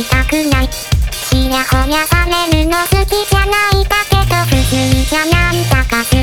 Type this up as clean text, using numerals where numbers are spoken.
たくない。ちやほやされるの好きじゃないだけど普通じゃなんだか